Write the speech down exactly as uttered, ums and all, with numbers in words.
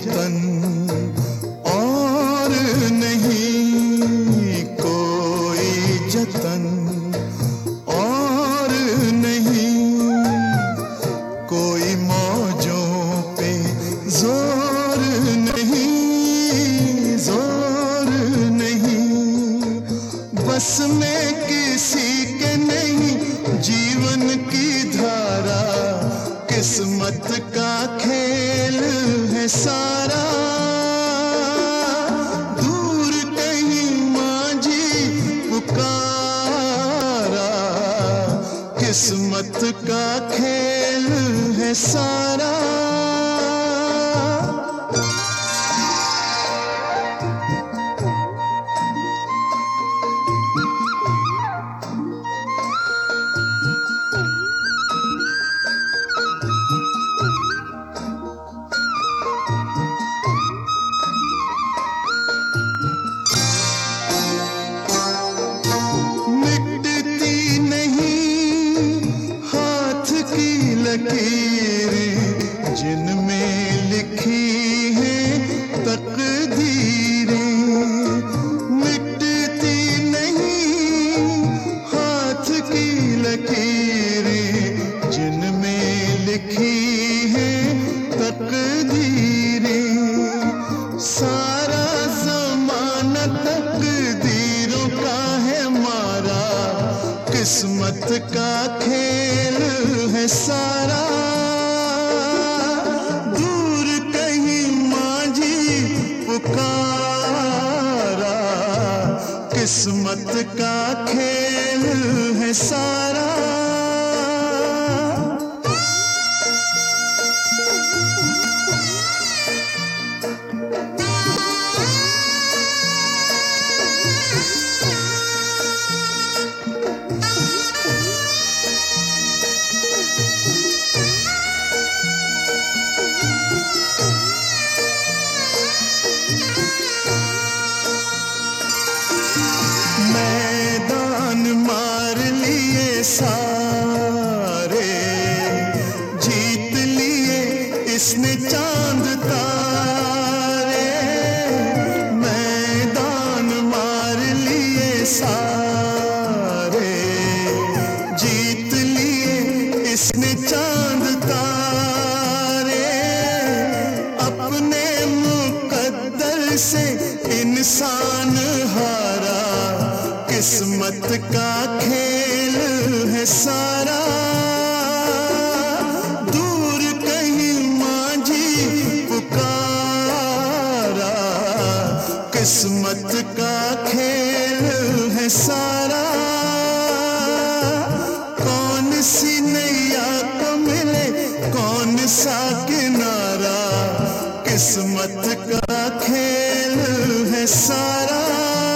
जतन और नहीं, कोई जतन और नहीं, कोई मौजों पे जोर नहीं, जोर नहीं, बस में किसी के नहीं जीवन की धारा, किस्मत का खेल है सारा। दूर कहीं मांझी पुकारा, किस्मत का खेल है सारा। लकीरें जिनमें लिखी हैं तकदीरें, मिटती नहीं हाथ की लकीरें जिनमें लिखी हैं तकदीरें। सारा ज़माना तकदीरों का है मारा, किस्मत का खेल है सारा। दूर कहीं मांझी पुकारा, किस्मत का खेल है सारा। मैदान मार लिए सारे, जीत लिए इसने चांद तारे। मैदान मार लिए सारे, जीत लिए इसने चांद तारे। अपने मुकद्दर से इंसान हारा, किस्मत का खेल है सारा। दूर कहीं मांझी पुकारा, किस्मत का खेल है सारा। कौन सी नैया को मिले कौन सा किनारा, किस्मत का खेल है सारा।